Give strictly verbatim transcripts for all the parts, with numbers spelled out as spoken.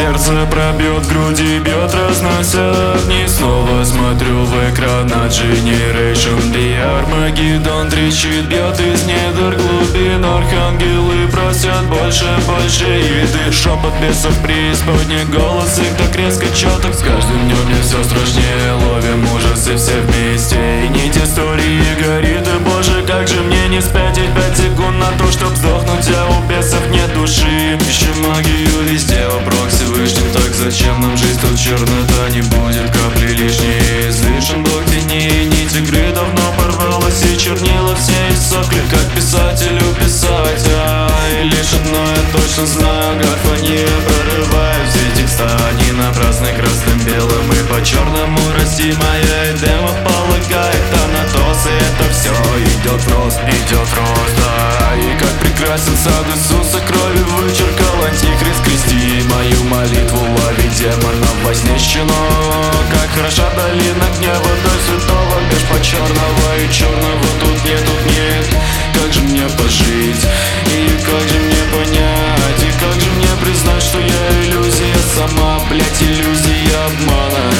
Сердце пробьет, груди бьет, разнося огни. Снова смотрю в экран на Generation Би. Армагеддон трещит, бьет из недр глубин. Архангелы просят больше, больше еды. Шепот бесов преисподней, голос их так резко четок. С каждым днем мне все страшнее, ловим ужасы все вместе. И нить истории горит, и боже, как же мне не спятить пять секунд на то, чтоб сдохнуть, а у бесов нет души. Ищем магию везде, вопрос Всевышним, так зачем нам жизнь? Тут чернота не будет, капли лишние излишен. Блок теней, нить игры давно порвалась, и чернила все иссохли. Как писателю писать, а и лишь одно я точно знаю: графония прорывает все текста. Не напрасны красным, белым и по черному расти. Моя эдема полагает Танатос, и это все идет в рост, идет в рост, да. И как прекрасен сад Иисуса, крови вычеркал антихрист. Крести мою молитву, лови демонов во сне щенок. Как хороша долина гнева до святого, бежь по черного, и черного тут нет, тут нет. Как же мне пожить, и как же мне понять, и как же мне признать, что я иллюзия сама, блять, иллюзия обмана.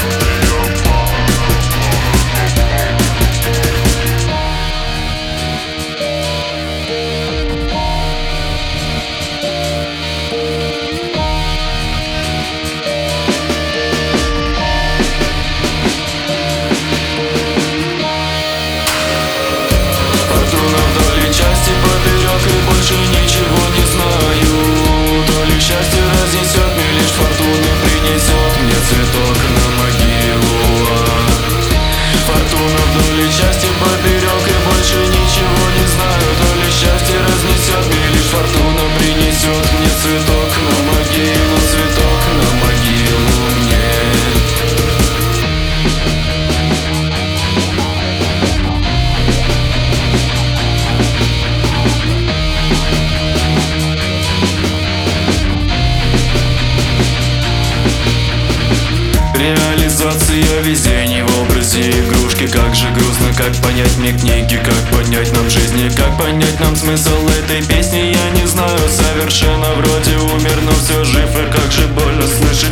И больше ничего не знаю. То ли счастье разнесет, мне лишь фортуна принесет мне цветок на могилу. Фортуна вдоль и счастье поперек, и больше ничего не знаю. То ли счастье разнесет, мне лишь фортуна принесет мне цветок на могилу, цветок на могилу мне. Реализация везения в образе игрушки. Как же грустно, как понять мне книги, как понять нам жизни, как понять нам смысл этой песни. Я не знаю, совершенно вроде умер, но все жив. И как же больно слышать